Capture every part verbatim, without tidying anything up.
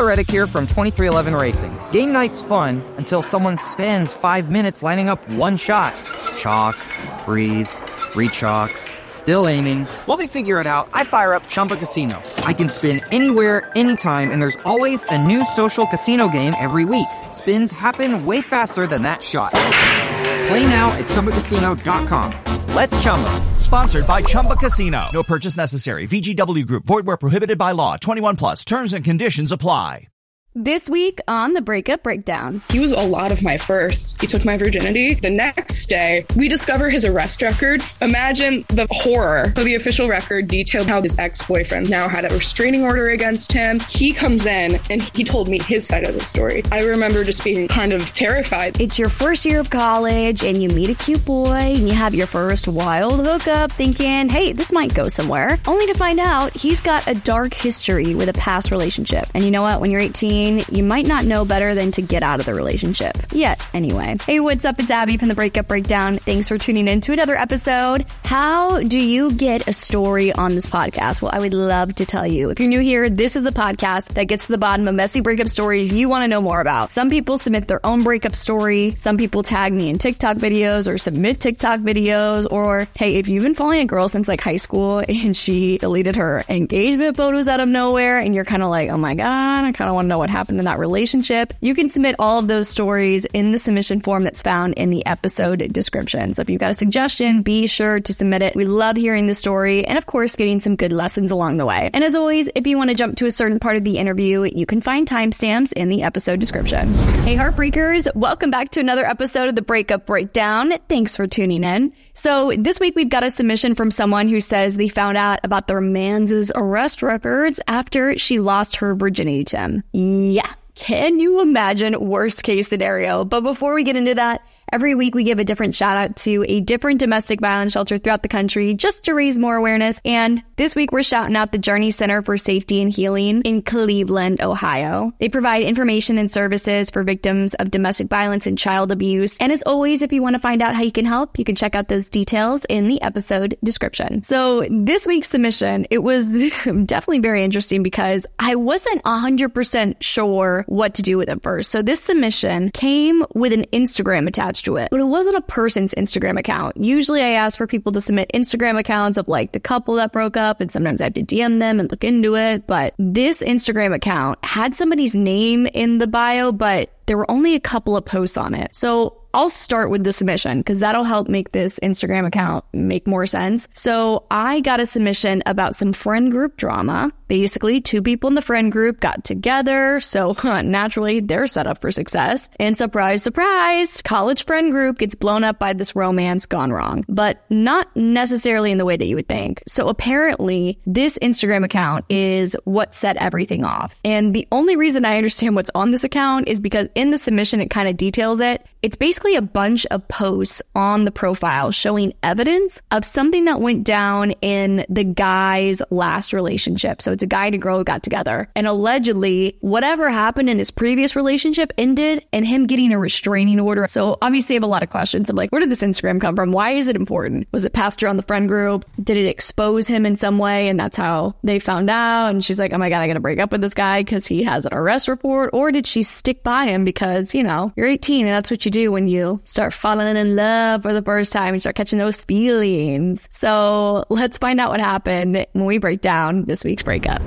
Reddick here from twenty-three eleven Racing. Game night's fun until someone spends five minutes lining up one shot. Chalk, breathe, re-chalk, still aiming. While they figure it out, I fire up Chumba Casino. I can spin anywhere, anytime, and there's always a new social casino game every week. Spins happen way faster than that shot. Play now at Chumba Casino dot com. Let's Chumba. Sponsored by Chumba Casino. No purchase necessary. V G W Group. Void where prohibited by law. twenty-one plus. Terms and conditions apply. This week on the Breakup Breakdown. He was a lot of my first. He took my virginity. The next day, we discover his arrest record. Imagine the horror. So the official record detailed how his ex-boyfriend now had a restraining order against him. He comes in and he told me his side of the story. I remember just being kind of terrified. It's your first year of college and you meet a cute boy and you have your first wild hookup thinking, hey, this might go somewhere. Only to find out he's got a dark history with a past relationship. And you know what? When you're eighteen, you might not know better than to get out of the relationship. Yet, anyway. Hey, what's up? It's Abby from the Breakup Breakdown. Thanks for tuning in to another episode. How do you get a story on this podcast? Well, I would love to tell you. If you're new here, this is the podcast that gets to the bottom of messy breakup stories you want to know more about. Some people submit their own breakup story. Some people tag me in TikTok videos or submit TikTok videos. Or, hey, if you've been following a girl since like high school and she deleted her engagement photos out of nowhere and you're kind of like, oh my God, I kind of want to know what happened in that relationship, you can submit all of those stories in the submission form that's found in the episode description. So if you've got a suggestion, be sure to submit it. We love hearing the story and, of course, getting some good lessons along the way. And as always, if you want to jump to a certain part of the interview, you can find timestamps in the episode description. Hey, Heartbreakers, welcome back to another episode of the Breakup Breakdown. Thanks for tuning in. So this week we've got a submission from someone who says they found out about their man's arrest records after she lost her virginity to him. Yeah. Can you imagine worst case scenario? But before we get into that, every week we give a different shout out to a different domestic violence shelter throughout the country just to raise more awareness. And this week we're shouting out the Journey Center for Safety and Healing in Cleveland, Ohio. They provide information and services for victims of domestic violence and child abuse. And as always, if you want to find out how you can help, you can check out those details in the episode description. So this week's submission, it was definitely very interesting because I wasn't one hundred percent sure what to do with it first. So this submission came with an Instagram attached to it, but it wasn't a person's Instagram account. Usually I ask for people to submit Instagram accounts of like the couple that broke up, and sometimes I have to D M them and look into it. But this Instagram account had somebody's name in the bio, but there were only a couple of posts on it. So I'll start with the submission because that'll help make this Instagram account make more sense. So I got a submission about some friend group drama. Basically, two people in the friend group got together, so huh, naturally they're set up for success. And surprise, surprise, college friend group gets blown up by this romance gone wrong, but not necessarily in the way that you would think. So apparently, this Instagram account is what set everything off. And the only reason I understand what's on this account is because in the submission, it kind of details it. It's basically a bunch of posts on the profile showing evidence of something that went down in the guy's last relationship. So it's a guy and a girl who got together. And allegedly, whatever happened in his previous relationship ended in him getting a restraining order. So obviously I have a lot of questions. I'm like, where did this Instagram come from? Why is it important? Was it passed around the friend group? Did it expose him in some way? And that's how they found out. And she's like, oh my God, I gotta break up with this guy because he has an arrest report. Or did she stick by him because, you know, you're eighteen and that's what you do when you start falling in love for the first time and start catching those feelings. So let's find out what happened when we break down this week's breakup.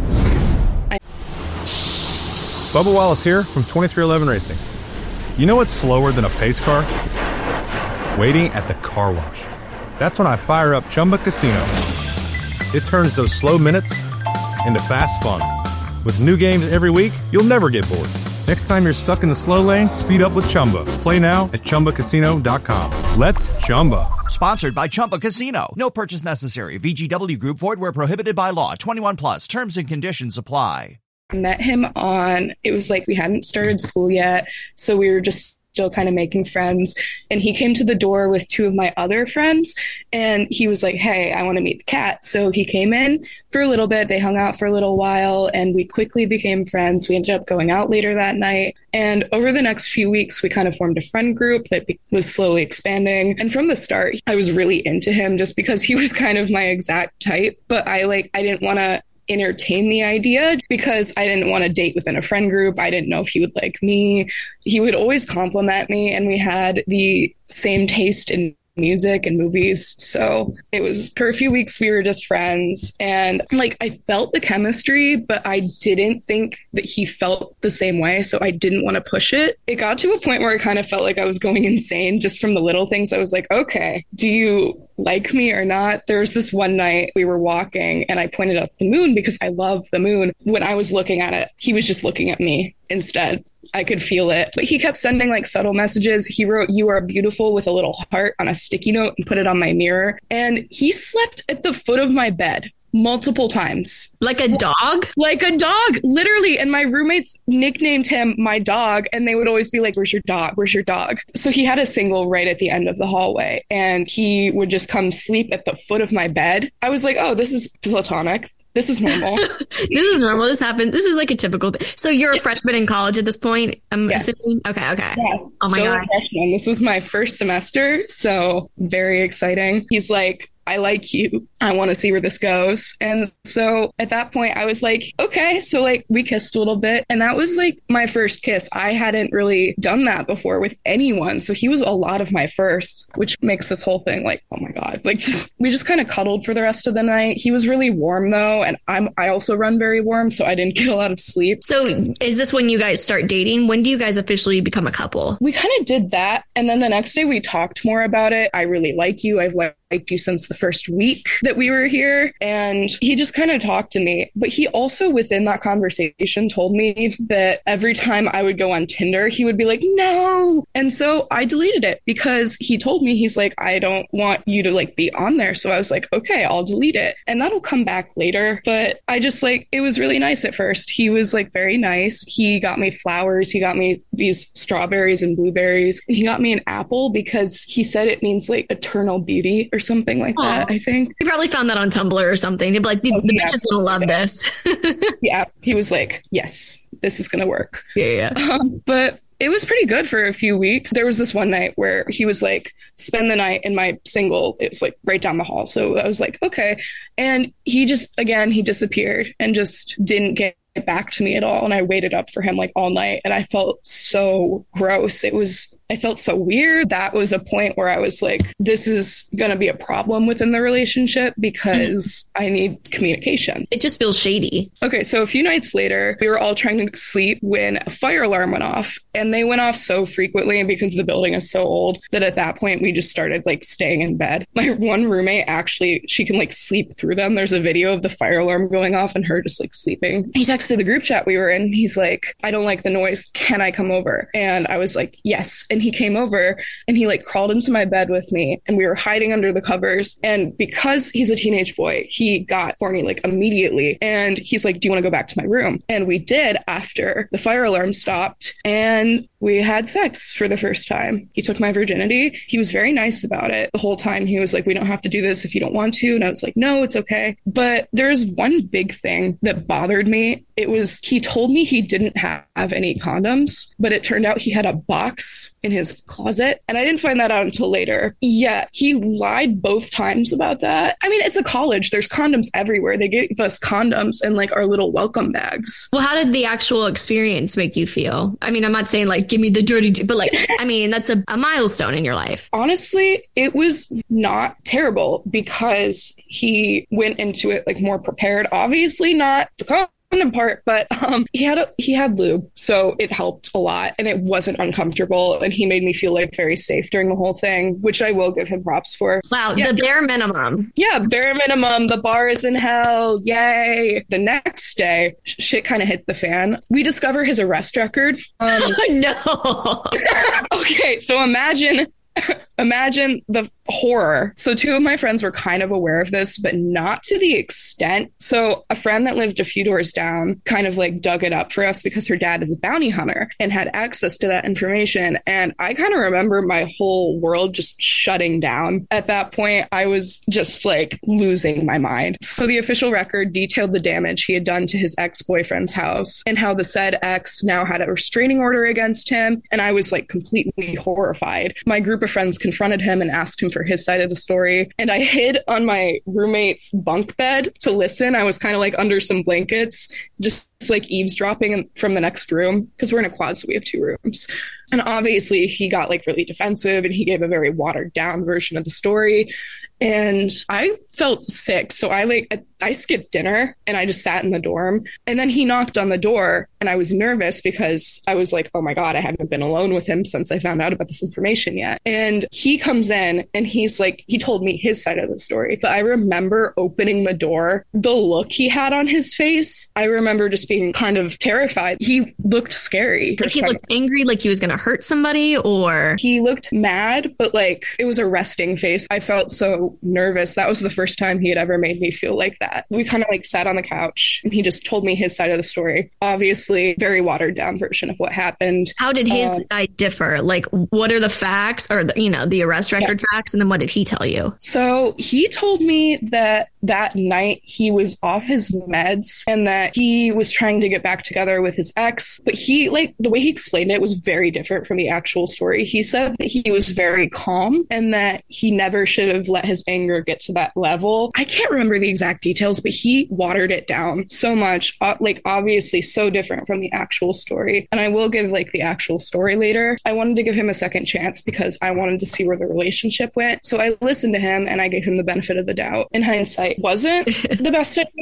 Bubba Wallace here from twenty-three eleven Racing. You know what's slower than a pace car? Waiting at the car wash. That's when I fire up Chumba Casino. It turns those slow minutes into fast fun. With new games every week, you'll never get bored. Next time you're stuck in the slow lane, speed up with Chumba. Play now at Chumba Casino dot com. Let's Chumba. Sponsored by Chumba Casino. No purchase necessary. V G W Group. Void where prohibited by law. twenty-one plus. Terms and conditions apply. I met him on, it was like we hadn't started school yet, so we were just still kind of making friends. And he came to the door with two of my other friends, and he was like, hey, I want to meet the cat. So he came in for a little bit. They hung out for a little while, and we quickly became friends. We ended up going out later that night. And over the next few weeks, we kind of formed a friend group that be- was slowly expanding. And from the start, I was really into him just because he was kind of my exact type. But I like, I didn't want to entertain the idea because I didn't want to date within a friend group. I didn't know if he would like me. He would always compliment me, and we had the same taste in music and movies. So it was, for a few weeks, we were just friends, and like I felt the chemistry, but I didn't think that he felt the same way. So I didn't want to push it. It got to a point where I kind of felt like I was going insane just from the little things. I was like, okay, do you like me or not? There was this one night we were walking and I pointed out the moon because I love the moon. When I was looking at it, he was just looking at me instead. I could feel it. But he kept sending like subtle messages. He wrote, "You are beautiful," with a little heart on a sticky note and put it on my mirror. And he slept at the foot of my bed multiple times. Like a dog? Like a dog, literally. And my roommates nicknamed him my dog. And they would always be like, "Where's your dog? Where's your dog?" So he had a single right at the end of the hallway. And he would just come sleep at the foot of my bed. I was like, oh, this is platonic. This is normal. This is normal. This happened. This is like a typical thing. So you're a freshman in college at this point, I'm yes. assuming? Okay, okay. Yeah, oh my still God. a freshman. This was my first semester, so very exciting. He's like, "I like you. I want to see where this goes." And so at that point, I was like, okay. So like we kissed a little bit. And that was like my first kiss. I hadn't really done that before with anyone. So he was a lot of my first, which makes this whole thing like, oh my God. Like just, we just kind of cuddled for the rest of the night. He was really warm though. And I'm, I also run very warm. So I didn't get a lot of sleep. So is this when you guys start dating? When do you guys officially become a couple? We kind of did that. And then the next day we talked more about it. I really like you. I've liked you since the first week that we were here. And he just kind of talked to me. But he also, within that conversation, told me that every time I would go on Tinder, he would be like, "No." And so I deleted it because he told me, he's like, "I don't want you to like be on there." So I was like, okay, I'll delete it. And that'll come back later. But I just like, it was really nice at first. He was like very nice. He got me flowers. He got me these strawberries and blueberries. And he got me an apple because he said it means like eternal beauty or something like Aww. that, I think. He probably found that on Tumblr or something. He'd be like, the, Oh, the yeah. bitch is going to love this. Yeah. He was like, yes, this is going to work. Yeah, yeah. Um, but it was pretty good for a few weeks. There was this one night where he was like, spend the night in my single. It's like right down the hall. So I was like, okay. And he just, again, he disappeared and just didn't get back to me at all. And I waited up for him like all night and I felt so gross. It was, I felt so weird. That was a point where I was like, this is going to be a problem within the relationship because I need communication. It just feels shady. Okay, so a few nights later, we were all trying to sleep when a fire alarm went off. And they went off so frequently because the building is so old that at that point, we just started like staying in bed. My one roommate, actually, she can like sleep through them. There's a video of the fire alarm going off and her just like sleeping. He texted the group chat we were in. He's like, "I don't like the noise. Can I come over?" And I was like, yes. And he came over and he like crawled into my bed with me and we were hiding under the covers. And because he's a teenage boy, he got horny like immediately. And he's like, "Do you want to go back to my room?" And we did after the fire alarm stopped. And we had sex for the first time. He took my virginity. He was very nice about it. The whole time he was like, "We don't have to do this if you don't want to." And I was like, "No, it's okay." But there's one big thing that bothered me. It was, he told me he didn't have any condoms, but it turned out he had a box in his closet. And I didn't find that out until later. Yeah, he lied both times about that. I mean, it's a college. There's condoms everywhere. They gave us condoms in like our little welcome bags. Well, how did the actual experience make you feel? I mean, I'm not saying like, give me the dirty, t-, but like, I mean, that's a, a milestone in your life. Honestly, it was not terrible because he went into it like more prepared. Obviously not the condom part, but um, he had a, he had lube, so it helped a lot, and it wasn't uncomfortable, and he made me feel like very safe during the whole thing, which I will give him props for. Wow, yeah. The bare minimum. Yeah, bare minimum. The bar is in hell. Yay. The next day, sh- shit kind of hit the fan. We discover his arrest record. Um, No. okay, so imagine imagine the horror. So two of my friends were kind of aware of this, but not to the extent. So a friend that lived a few doors down kind of like dug it up for us because her dad is a bounty hunter and had access to that information. And I kind of remember my whole world just shutting down. At that point, I was just like losing my mind. So the official record detailed the damage he had done to his ex-boyfriend's house and how the said ex now had a restraining order against him. And I was like completely horrified. My group of friends confronted him and asked him for his side of the story. And I hid on my roommate's bunk bed to listen. I was kind of like under some blankets, just like eavesdropping from the next room, because we're in a quad, so we have two rooms. And obviously he got like really defensive and he gave a very watered down version of the story. And I felt sick. So I like, I skipped dinner and I just sat in the dorm. And then he knocked on the door and I was nervous because I was like, oh my God, I haven't been alone with him since I found out about this information yet. And he comes in and he's like, he told me his side of the story. But I remember opening the door, the look he had on his face. I remember just being kind of terrified. He looked scary. Like he looked angry, like he was going to hurt somebody, or he looked mad, but like it was a resting face. I felt so nervous. That was the first time he had ever made me feel like that. We kind of like sat on the couch and he just told me his side of the story. Obviously, very watered down version of what happened. How did his um, side differ? Like, what are the facts, or the, you know, the arrest record yeah. facts? And then what did he tell you? So he told me that that night he was off his meds and that he was trying to get back together with his ex. But he, like, the way he explained it was very different from the actual story. He said that he was very calm and that he never should have let his anger get to that level. I can't remember the exact details, but he watered it down so much, uh, like obviously so different from the actual story. And I will give like the actual story later. I wanted to give him a second chance because I wanted to see where the relationship went. So I listened to him and I gave him the benefit of the doubt. In hindsight, wasn't the best idea,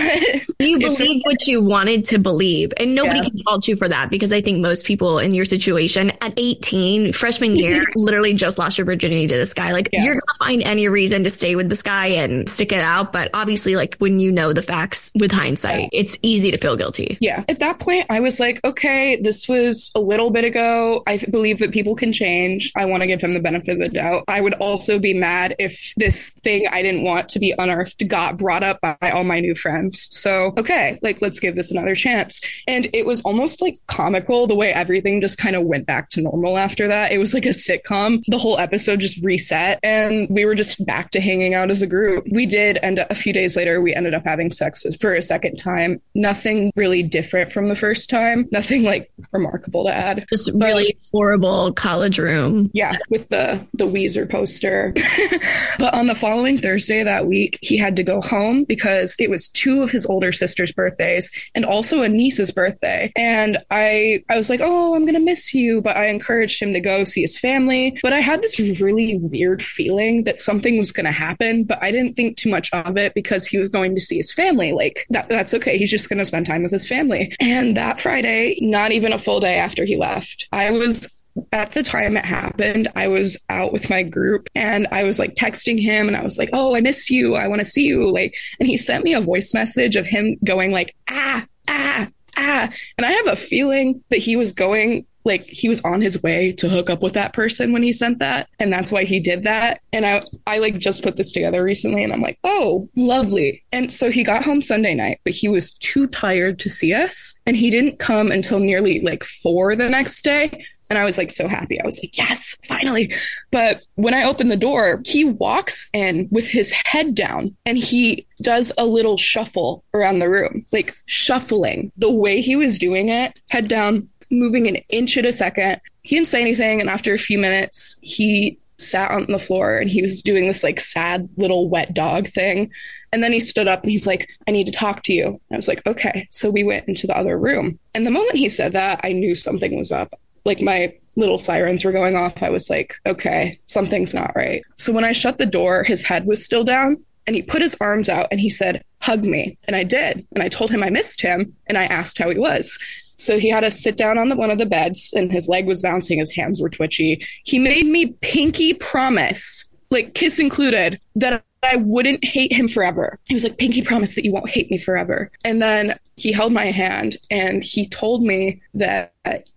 but you believed what you wanted to believe, and nobody yeah. can fault you for that, because I think most people in your situation at eighteen, freshman year, literally just lost your virginity to this guy. Like yeah. you're gonna find any reason to stay with this guy and stick it out. But obviously, like when you know the facts with hindsight, yeah. it's easy to feel guilty. Yeah. At that point, I was like, okay, this was a little bit ago. I believe that people can change. I want to give him the benefit of the doubt. I would also be mad if this thing I didn't want to be unearthed got brought up by all my new friends. So, okay, like, let's give this another chance. And it was almost like comical the way everything just kind of went back to normal after that. It was like a sitcom. The whole episode just reset and we were just back to hanging out as a group. We did end up, a few days later, we ended up having sex for a second time. Nothing really different from the first time. Nothing like remarkable to add. Just but, really horrible college room. Yeah, with the, the Weezer poster. But on the following Thursday that week, he had to go home because it was two of his older sister's birthdays and also a niece's birthday. And I, I was like, oh, I'm going to miss you. But I encouraged him to go see his family. But I had this really weird feeling that something was going to happen, but I didn't think too much of it because he was going to see his family. Like, that, that's okay. He's just going to spend time with his family. And that Friday, not even a full day after he left, I was at the time it happened, I was out with my group and I was like texting him and I was like, oh, I miss you. I want to see you. Like, and he sent me a voice message of him going like, ah, ah, ah. And I have a feeling that he was going like he was on his way to hook up with that person when he sent that. And that's why he did that. And I, I like just put this together recently and I'm like, oh, lovely. And so he got home Sunday night, but he was too tired to see us. And he didn't come until nearly like four the next day. And I was like so happy. I was like, yes, finally. But when I opened the door, he walks in with his head down and he does a little shuffle around the room, like shuffling. The way he was doing it, head down, moving an inch at a second. He didn't say anything. And after a few minutes, he sat on the floor and he was doing this like sad little wet dog thing. And then he stood up and he's like, I need to talk to you. And I was like, okay. So we went into the other room. And the moment he said that, I knew something was up. Like my little sirens were going off. I was like, okay, something's not right. So when I shut the door, his head was still down and he put his arms out and he said, hug me. And I did. And I told him I missed him and I asked how he was. So he had to sit down on the, one of the beds and his leg was bouncing. His hands were twitchy. He made me pinky promise, like kiss included, that I wouldn't hate him forever. He was like, pinky promise that you won't hate me forever. And then he held my hand and he told me that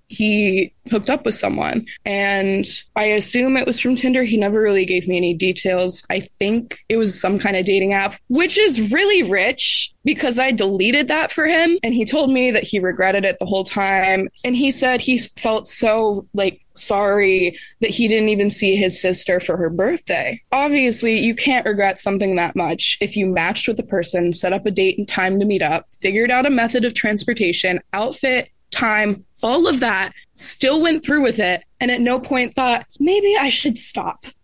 he hooked up with someone. And I assume it was from Tinder. He never really gave me any details. I think it was some kind of dating app, which is really rich because I deleted that for him. And he told me that he regretted it the whole time. And he said he felt so like sorry that he didn't even see his sister for her birthday. Obviously, you can't regret something that much if you matched with a person, set up a date and time to meet up, figured out a method of transportation, outfit, time, all of that, still went through with it, and at no point thought, maybe I should stop.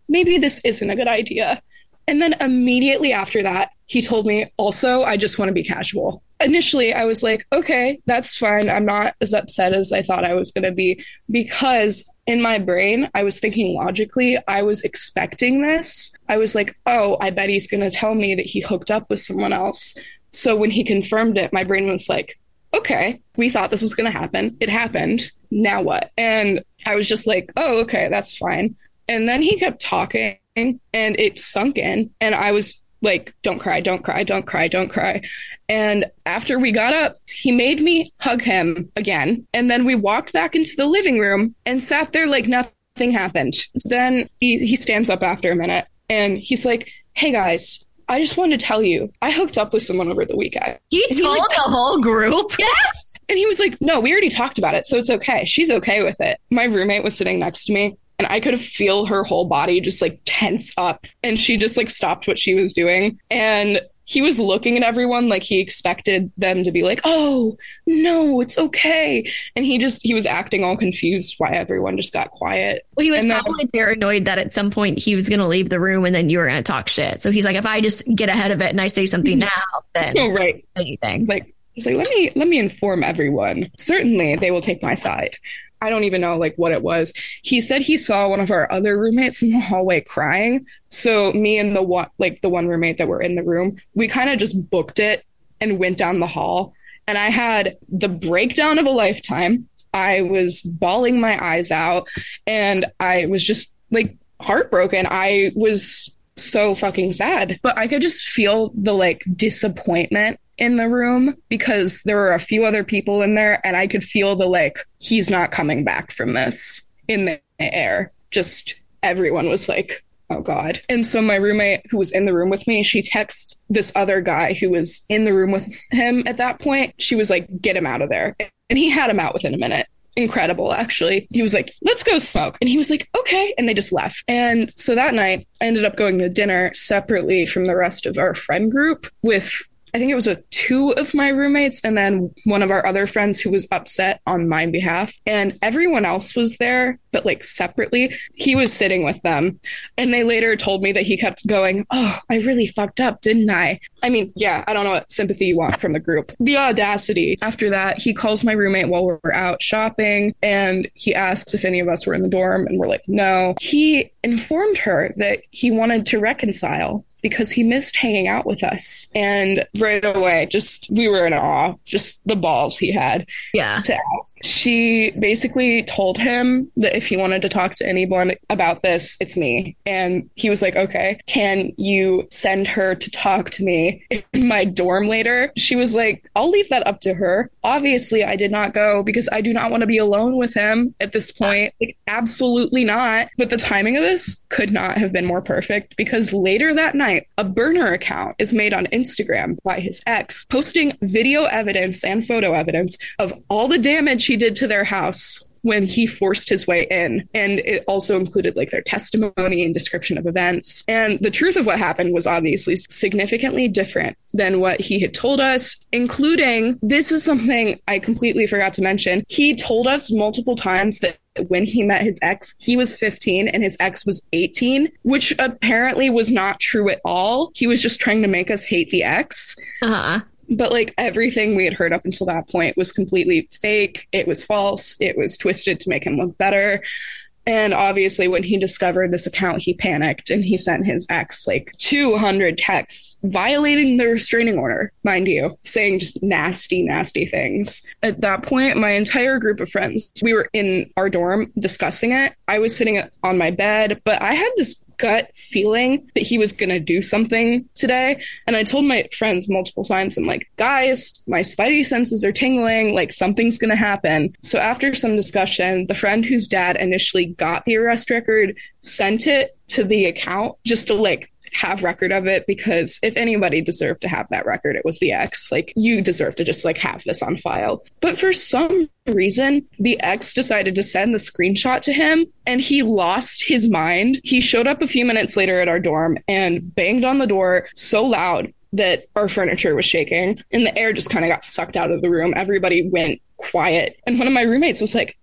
maybe this isn't a good idea. And then immediately after that, he told me, also, I just want to be casual. Initially, I was like, okay, that's fine. I'm not as upset as I thought I was going to be, because in my brain, I was thinking logically, I was expecting this. I was like, oh, I bet he's going to tell me that he hooked up with someone else. So when he confirmed it, my brain was like, okay, we thought this was going to happen. It happened. Now what? And I was just like, oh, okay, that's fine. And then he kept talking and it sunk in. And I was like, don't cry, don't cry, don't cry, don't cry. And after we got up, he made me hug him again. And then we walked back into the living room and sat there like nothing happened. Then he, he stands up after a minute and he's like, hey guys, I just wanted to tell you, I hooked up with someone over the weekend. He and told he, like, the whole group? Yes! And he was like, no, we already talked about it, so it's okay. She's okay with it. My roommate was sitting next to me, and I could feel her whole body just like tense up. And she just like stopped what she was doing. And he was looking at everyone like he expected them to be like, oh, no, it's okay. And he just, he was acting all confused why everyone just got quiet. Well, he was and probably then, there annoyed that at some point he was going to leave the room and then you were going to talk shit. So he's like, if I just get ahead of it and I say something now, then oh, right. anything. He's like, he's like, let me, let me inform everyone. Certainly they will take my side. I don't even know like what it was. He said he saw one of our other roommates in the hallway crying. So me and the one, like the one roommate that were in the room, we kind of just booked it and went down the hall. And I had the breakdown of a lifetime. I was bawling my eyes out and I was just like heartbroken. I was so fucking sad, but I could just feel the like disappointment in the room because there were a few other people in there and I could feel the like, he's not coming back from this in the air. Just everyone was like, oh God. And so my roommate who was in the room with me, she texts this other guy who was in the room with him at that point. She was like, get him out of there. And he had him out within a minute. Incredible, actually. He was like, let's go smoke. And he was like, okay. And they just left. And so that night I ended up going to dinner separately from the rest of our friend group with, I think it was with two of my roommates and then one of our other friends who was upset on my behalf. And everyone else was there, but like separately. He was sitting with them. And they later told me that he kept going, oh, I really fucked up, didn't I? I mean, yeah, I don't know what sympathy you want from the group. The audacity. After that, he calls my roommate while we're out shopping and he asks if any of us were in the dorm and we're like, no. He informed her that he wanted to reconcile because he missed hanging out with us. And right away, just, we were in awe, just the balls he had yeah. to ask. She basically told him that if he wanted to talk to anyone about this, it's me. And he was like, okay, can you send her to talk to me in my dorm later? She was like, I'll leave that up to her. Obviously, I did not go because I do not want to be alone with him at this point. Like, absolutely not. But the timing of this could not have been more perfect because later that night, a burner account is made on Instagram by his ex, posting video evidence and photo evidence of all the damage he did to their house when he forced his way in. And it also included like their testimony and description of events. And the truth of what happened was obviously significantly different than what he had told us, including, this is something I completely forgot to mention. He told us multiple times that when he met his ex, he was fifteen and his ex was eighteen, which apparently was not true at all. He was just trying to make us hate the ex. Uh-huh. But like everything we had heard up until that point was completely fake. It was false. It was twisted to make him look better. And obviously when he discovered this account, he panicked and he sent his ex like two hundred texts violating the restraining order, mind you, saying just nasty, nasty things. At that point, my entire group of friends, we were in our dorm discussing it. I was sitting on my bed, but I had this gut feeling that he was going to do something today. And I told my friends multiple times, I'm like, guys, my spidey senses are tingling, like something's going to happen. So after some discussion, the friend whose dad initially got the arrest record sent it to the account just to like have record of it, because if anybody deserved to have that record, it was the ex. Like, you deserve to just like have this on file. But for some reason, the ex decided to send the screenshot to him and he lost his mind. He showed up a few minutes later at our dorm and banged on the door so loud that our furniture was shaking and the air just kind of got sucked out of the room. Everybody went quiet. And one of my roommates was like, who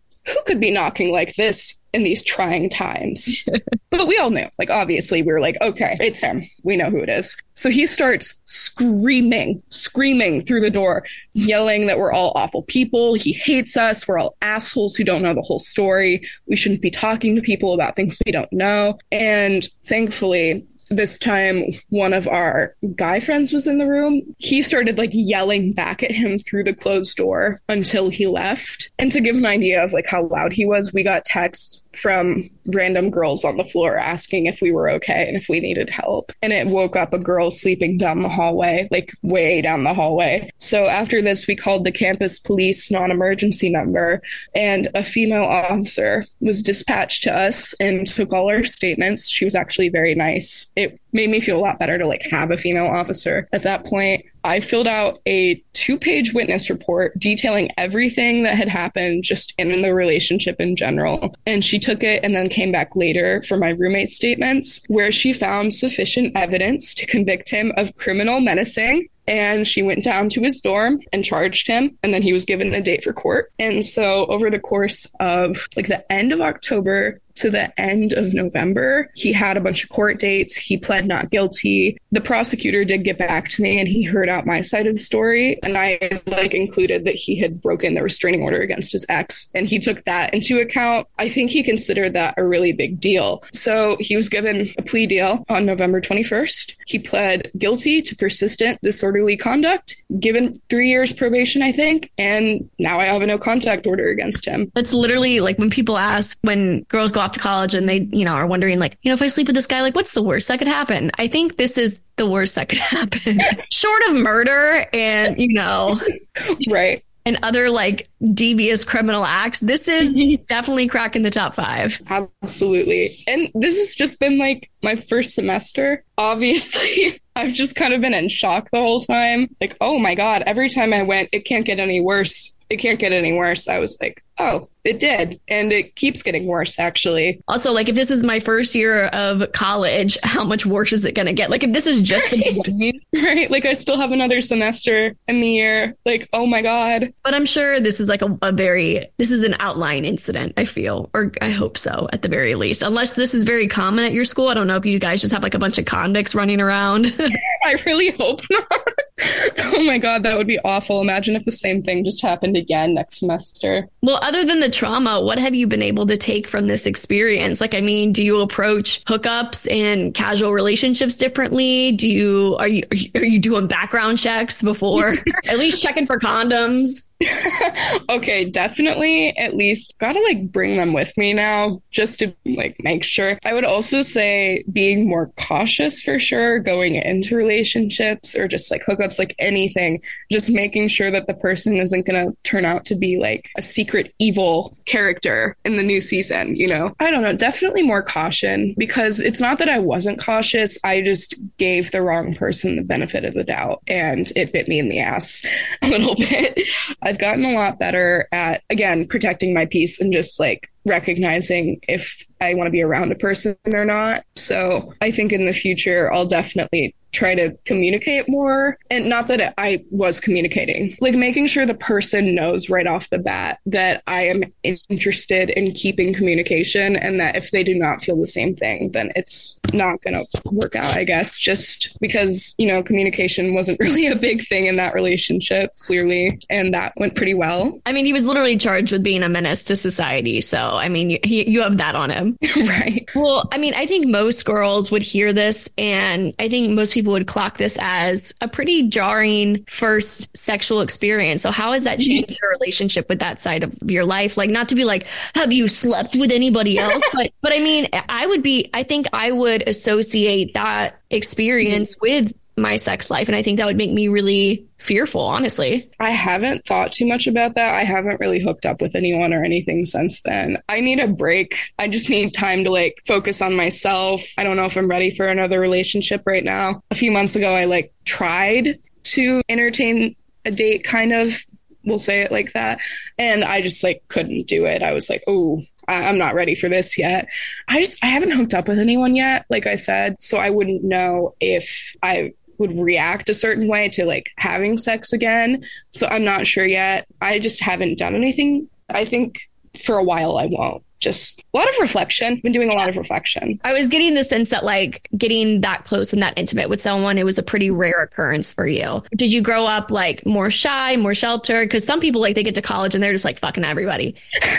could be knocking like this in these trying times? But we all knew, like, obviously we were like, okay, it's him. We know who it is. So he starts screaming, screaming through the door, yelling that we're all awful people. He hates us. We're all assholes who don't know the whole story. We shouldn't be talking to people about things we don't know. And thankfully, this time, one of our guy friends was in the room. He started like yelling back at him through the closed door until he left. And to give an idea of like how loud he was, we got texts from random girls on the floor asking if we were okay and if we needed help. And it woke up a girl sleeping down the hallway, like way down the hallway. So after this, we called the campus police non-emergency number, and a female officer was dispatched to us and took all our statements. She was actually very nice. It made me feel a lot better to like have a female officer at that point. I filled out a two-page witness report detailing everything that had happened just in the relationship in general. And she took it and then came back later for my roommate's statements, where she found sufficient evidence to convict him of criminal menacing. And she went down to his dorm and charged him. And then he was given a date for court. And so over the course of like the end of October to the end of November, he had a bunch of court dates. He pled not guilty. The prosecutor did get back to me and he heard out my side of the story. And I like included that he had broken the restraining order against his ex. And he took that into account. I think he considered that a really big deal. So he was given a plea deal on November twenty-first. He pled guilty to persistent disorderly conduct, given three years probation, I think. And now I have a no contact order against him. That's literally like when people ask, when girls go off to college and they, you know, are wondering like, you know, if I sleep with this guy, like, what's the worst that could happen? I think this is the worst that could happen. Short of murder and, you know, right. and other like devious criminal acts, this is definitely cracking the top five. Absolutely. And this has just been like my first semester. Obviously, I've just kind of been in shock the whole time. Like, oh my God, every time I went, it can't get any worse. It can't get any worse. I was like, oh, it did. And it keeps getting worse, actually. Also, like, if this is my first year of college, how much worse is it going to get? Like, if this is just the beginning. Right. Like, I still have another semester in the year. Like, oh my God. But I'm sure this is like a, a very, this is an outline incident, I feel. Or I hope so, at the very least. Unless this is very common at your school. I don't know if you guys just have like a bunch of convicts running around. I really hope not. Oh my God, that would be awful. Imagine if the same thing just happened again next semester. Well, other than the trauma, what have you been able to take from this experience? Like, I mean, do you approach hookups and casual relationships differently? Do you, are you, are you, are you doing background checks before at least checking for condoms? Okay, definitely at least gotta like bring them with me now just to like make sure. I would also say being more cautious for sure going into relationships or just like hookups, like anything, just making sure that the person isn't gonna turn out to be like a secret evil character in the new season, you know? I don't know, definitely more caution, because it's not that I wasn't cautious, I just gave the wrong person the benefit of the doubt and it bit me in the ass a little bit. I've gotten a lot better at, again, protecting my peace and just like recognizing if I want to be around a person or not. So I think in the future, I'll definitely try to communicate more. And not that I was communicating, like making sure the person knows right off the bat that I am interested in keeping communication, and that if they do not feel the same thing, then it's not going to work out, I guess, just because, you know, communication wasn't really a big thing in that relationship, clearly. And that went pretty well. I mean, he was literally charged with being a menace to society. So, I mean, you, he, you have that on him. Right. Well, I mean, I think most girls would hear this, and I think most people would clock this as a pretty jarring first sexual experience. So how has that changed your relationship with that side of your life? Like, not to be like, have you slept with anybody else? but, but I mean, I would be, I think I would associate that experience with my sex life. And I think that would make me really fearful, honestly. I haven't thought too much about that. I haven't really hooked up with anyone or anything since then. I need a break. I just need time to like focus on myself. I don't know if I'm ready for another relationship right now. A few months ago, I like tried to entertain a date, kind of, we'll say it like that. And I just like couldn't do it. I was like, oh, I'm not ready for this yet. I just, I haven't hooked up with anyone yet, like I said. So I wouldn't know if I would react a certain way to like having sex again. So I'm not sure yet. I just haven't done anything. I think for a while I won't. Just a lot of reflection. Been doing a lot of reflection. I was getting the sense that like getting that close and that intimate with someone, it was a pretty rare occurrence for you. Did you grow up like more shy, more sheltered? Because some people like they get to college and they're just like fucking everybody.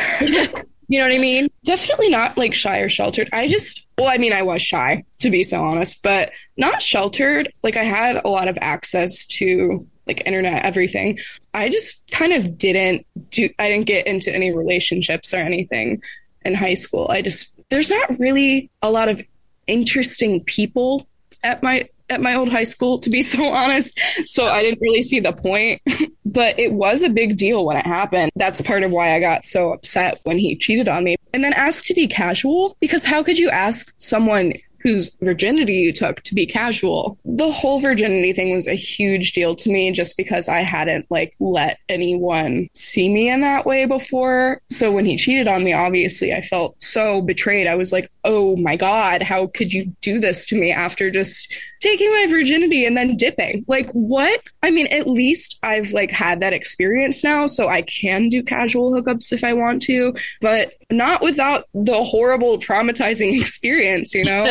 You know what I mean? Definitely not like shy or sheltered. I just, well, I mean, I was shy, to be so honest, but not sheltered. Like I had a lot of access to like internet, everything. I just kind of didn't do, I didn't get into any relationships or anything in high school. I just, there's not really a lot of interesting people at my at my old high school, to be so honest. So I didn't really see the point, but it was a big deal when it happened. That's part of why I got so upset when he cheated on me. And then asked to be casual, because how could you ask someone whose virginity you took to be casual? The whole virginity thing was a huge deal to me just because I hadn't like let anyone see me in that way before. So when he cheated on me, obviously I felt so betrayed. I was like, oh my God, how could you do this to me after just taking my virginity and then dipping? Like, what? I mean, at least I've like had that experience now, so I can do casual hookups if I want to, but not without the horrible, traumatizing experience, you know?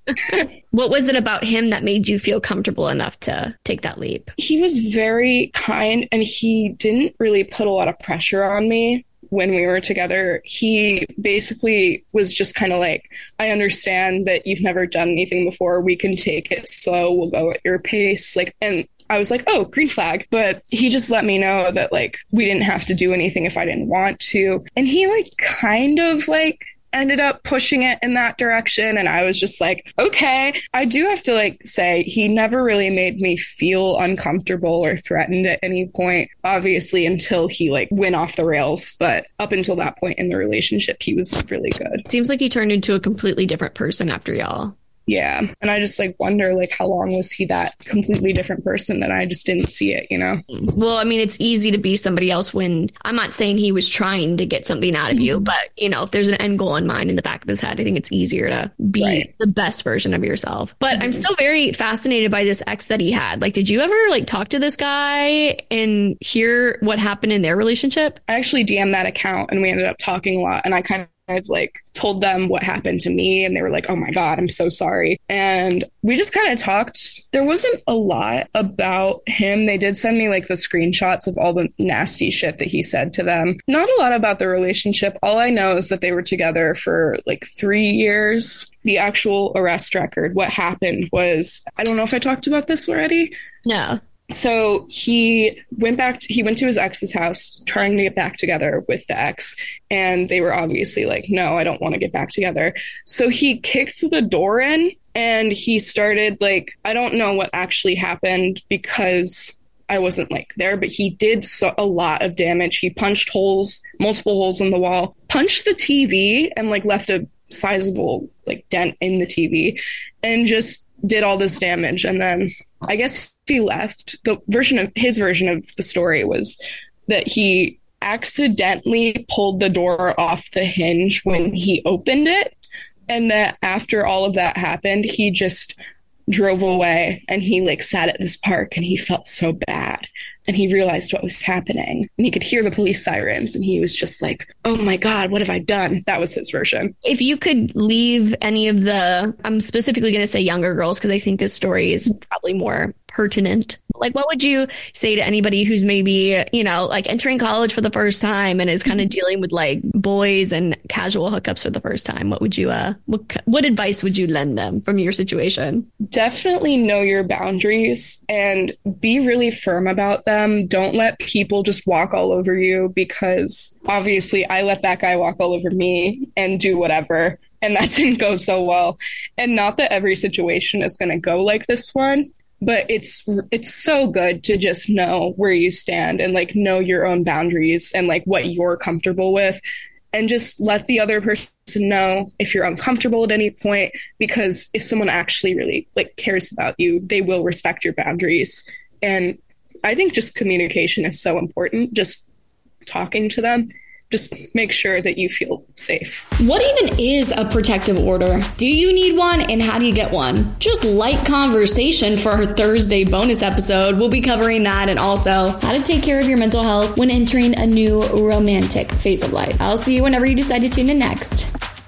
What was it about him that made you feel comfortable enough to take that leap? He was very kind and he didn't really put a lot of pressure on me. When we were together, he basically was just kind of like, I understand that you've never done anything before. We can take it slow. We'll go at your pace. Like, and I was like, oh, green flag. But he just let me know that like, we didn't have to do anything if I didn't want to. And he like kind of like ended up pushing it in that direction. And I was just like, okay. I do have to like say he never really made me feel uncomfortable or threatened at any point, obviously, until he like went off the rails. But up until that point in the relationship, he was really good. Seems like he turned into a completely different person after y'all. Yeah. And I just like wonder like how long was he that completely different person that I just didn't see it, you know? Well, I mean, it's easy to be somebody else when I'm not saying he was trying to get something out of you, but you know, if there's an end goal in mind in the back of his head, I think it's easier to be right. the best version of yourself. But mm-hmm. I'm still very fascinated by this ex that he had. Like, did you ever like talk to this guy and hear what happened in their relationship? I actually D M'd that account and we ended up talking a lot, and I kind of I've like told them what happened to me and they were like, oh my God, I'm so sorry. And we just kind of talked. There wasn't a lot about him. They did send me like the screenshots of all the nasty shit that he said to them. Not a lot about the relationship. All I know is that they were together for like three years. The actual arrest record, what happened was, I don't know if I talked about this already. No. So he went back to, he went to his ex's house trying to get back together with the ex. And they were obviously like, no, I don't want to get back together. So he kicked the door in and he started like, I don't know what actually happened because I wasn't like there, but he did so, a lot of damage. He punched holes, multiple holes in the wall, punched the T V and like left a sizable like dent in the T V and just did all this damage. And then I guess he left. The version of his version of the story was that he accidentally pulled the door off the hinge when he opened it. And that after all of that happened, he just drove away and he like sat at this park and he felt so bad. And he realized what was happening and he could hear the police sirens and he was just like, oh my God, what have I done? That was his version. If you could leave any of the, I'm specifically going to say younger girls, because I think this story is probably more pertinent. Like, what would you say to anybody who's maybe, you know, like entering college for the first time and is kind of dealing with like boys and casual hookups for the first time? What would you, uh, what, what advice would you lend them from your situation? Definitely know your boundaries and be really firm about them. Don't let people just walk all over you, because obviously I let that guy walk all over me and do whatever. And that didn't go so well. And not that every situation is going to go like this one. But it's it's so good to just know where you stand and like know your own boundaries and like what you're comfortable with, and just let the other person know if you're uncomfortable at any point, because if someone actually really like cares about you, they will respect your boundaries. And I think just communication is so important, just talking to them just make sure that you feel safe. What even is a protective order? Do you need one, and how do you get one? Just light conversation for our Thursday bonus episode. We'll be covering that, and also how to take care of your mental health when entering a new romantic phase of life. I'll see you whenever you decide to tune in next.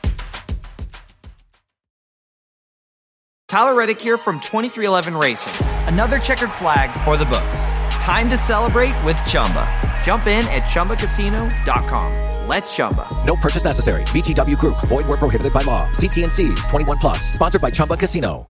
Tyler Reddick here from twenty-three eleven Racing. Another checkered flag for the books. Time to celebrate with Chumba. Jump in at Chumba Casino dot com. Let's Chumba. No purchase necessary. V G W Group. Void where prohibited by law. See T and C's. twenty-one plus. Sponsored by Chumba Casino.